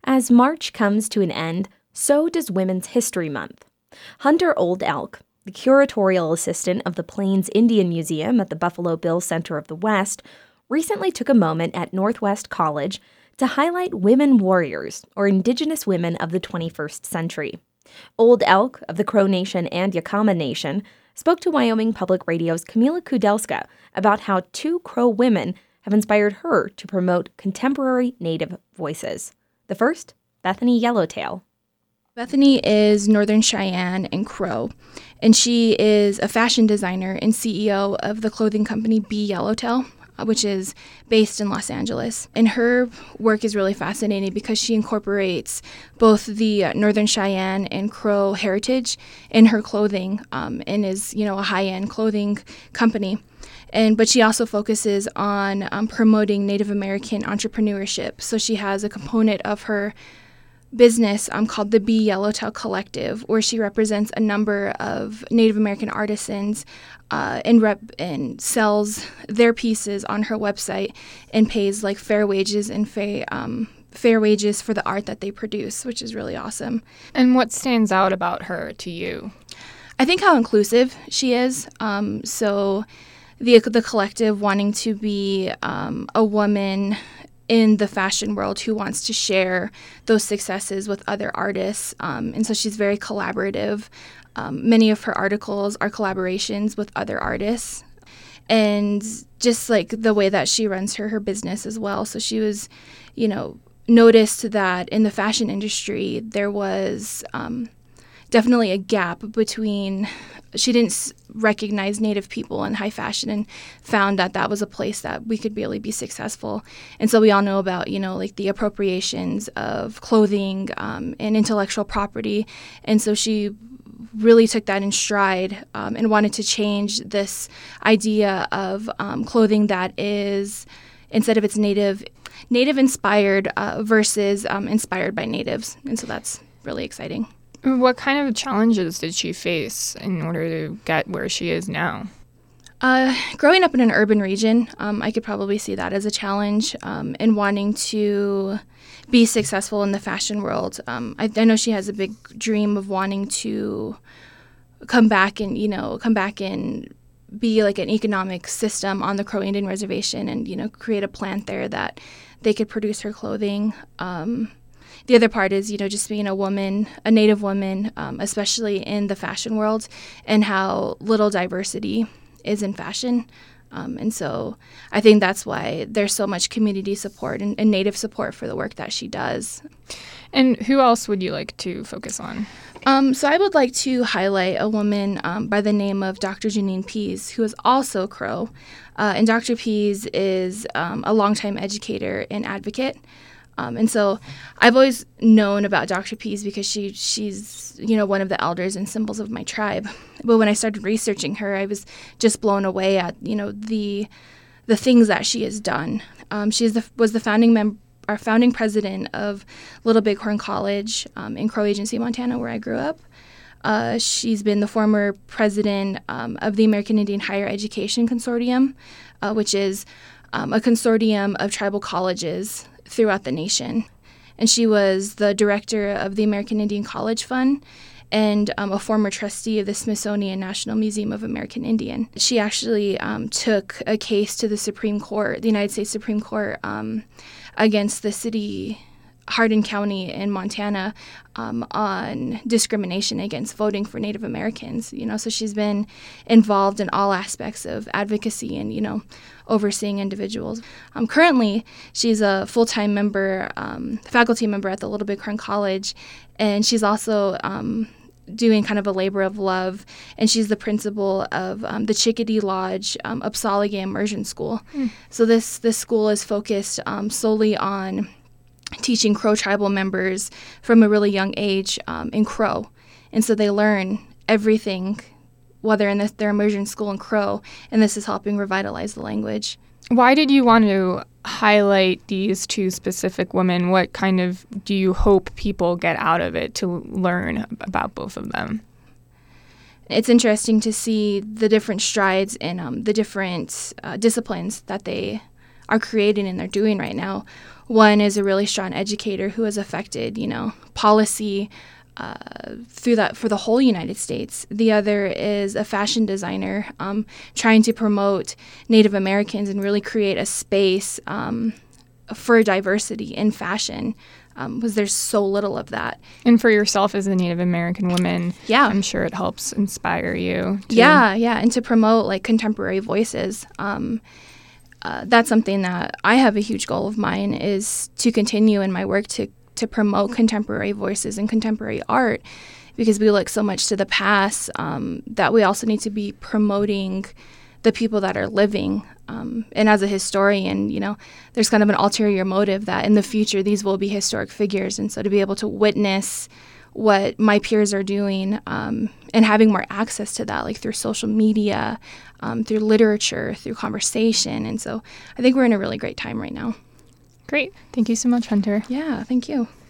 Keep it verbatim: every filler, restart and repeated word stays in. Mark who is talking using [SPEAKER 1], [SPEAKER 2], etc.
[SPEAKER 1] As March comes to an end, so does Women's History Month. Hunter Old Elk, the curatorial assistant of the Plains Indian Museum at the Buffalo Bill Center of the West, recently took a moment at Northwest College to highlight women warriors, or Indigenous women of the twenty-first century. Old Elk of the Crow Nation and Yakama Nation spoke to Wyoming Public Radio's Camila Kudelska about how two Crow women have inspired her to promote contemporary Native voices. The first, Bethany Yellowtail.
[SPEAKER 2] Bethany is Northern Cheyenne and Crow, and she is a fashion designer and C E O of the clothing company B Yellowtail, which is based in Los Angeles. And her work is really fascinating because she incorporates both the Northern Cheyenne and Crow heritage in her clothing, um, and is, you know, a high-end clothing company. And but she also focuses on um, promoting Native American entrepreneurship. So she has a component of her business um, called the B Yellowtail Collective, where she represents a number of Native American artisans uh, and rep and sells their pieces on her website and pays like fair wages and fair um, fair wages for the art that they produce, which is really awesome.
[SPEAKER 3] And what stands out about her to you?
[SPEAKER 2] I think how inclusive she is. Um, so the the collective wanting to be um, a woman in the fashion world who wants to share those successes with other artists. Um, and so she's very collaborative. Um, many of her articles are collaborations with other artists. And just like the way that she runs her, her business as well. So she was, you know, noticed that in the fashion industry, there was um, definitely a gap between, she didn't s- recognize Native people in high fashion and found that that was a place that we could really be successful. And so we all know about, you know, like the appropriations of clothing um, and intellectual property. And so she really took that in stride um, and wanted to change this idea of um, clothing that is, instead of its native, native inspired uh, versus um, inspired by natives. And so that's really exciting.
[SPEAKER 3] What kind of challenges did she face in order to get where she is now?
[SPEAKER 2] Uh, growing up in an urban region, um, I could probably see that as a challenge, um, and wanting to be successful in the fashion world. Um, I, I know she has a big dream of wanting to come back and, you know, come back and be like an economic system on the Crow Indian Reservation and, you know, create a plant there that they could produce her clothing. Um, The other part is, you know, just being a woman, a Native woman, um, especially in the fashion world, and how little diversity is in fashion. Um, and so I think that's why there's so much community support and, and Native support for the work that she does.
[SPEAKER 3] And who else would you like to focus on?
[SPEAKER 2] Um, so I would like to highlight a woman um, by the name of Doctor Janine Pease, who is also Crow. Uh, and Doctor Pease is um, a longtime educator and advocate. Um, and so I've always known about Doctor Pease because she she's, you know, one of the elders and symbols of my tribe. But when I started researching her, I was just blown away at, you know, the the things that she has done. Um, she is the, was the founding member, our founding president of Little Bighorn College um, in Crow Agency, Montana, where I grew up. Uh, she's been the former president um, of the American Indian Higher Education Consortium, uh, which is um, a consortium of tribal colleges throughout the nation. And she was the director of the American Indian College Fund and um, a former trustee of the Smithsonian National Museum of American Indian. She actually um, took a case to the Supreme Court, the United States Supreme Court, um, against the city, Hardin County in Montana, um, on discrimination against voting for Native Americans. You know, so she's been involved in all aspects of advocacy and, you know, overseeing individuals. Um, currently, she's a full-time member, um, faculty member at the Little Bighorn College, and she's also um, doing kind of a labor of love, and she's the principal of um, the Chickadee Lodge um, Upsalaga Immersion School. Mm. So this this school is focused um, solely on teaching Crow tribal members from a really young age um, in Crow. And so they learn everything while they're in this, their immersion school in Crow, and this is helping revitalize the language.
[SPEAKER 3] Why did you want to highlight these two specific women? What kind of do you hope people get out of it to learn about both of them?
[SPEAKER 2] It's interesting to see the different strides and um, the different uh, disciplines that they are creating and they're doing right now. One is a really strong educator who has affected, you know, policy uh, through that for the whole United States. The other is a fashion designer um, trying to promote Native Americans and really create a space um, for diversity in fashion, um, because there's so little of that.
[SPEAKER 3] And for yourself as a Native American woman,
[SPEAKER 2] yeah,
[SPEAKER 3] I'm sure it helps inspire you. To
[SPEAKER 2] yeah, yeah, and to promote like contemporary voices. Um, uh, that's something that I have a huge goal of mine is to continue in my work to to promote contemporary voices and contemporary art, because we look so much to the past um, that we also need to be promoting the people that are living. Um, and as a historian, you know, there's kind of an ulterior motive that in the future these will be historic figures. And so to be able to witness what my peers are doing um, and having more access to that, like through social media, um, through literature, through conversation. And so I think we're in a really great time right now.
[SPEAKER 3] Great. Thank you so much, Hunter.
[SPEAKER 2] Yeah, thank you.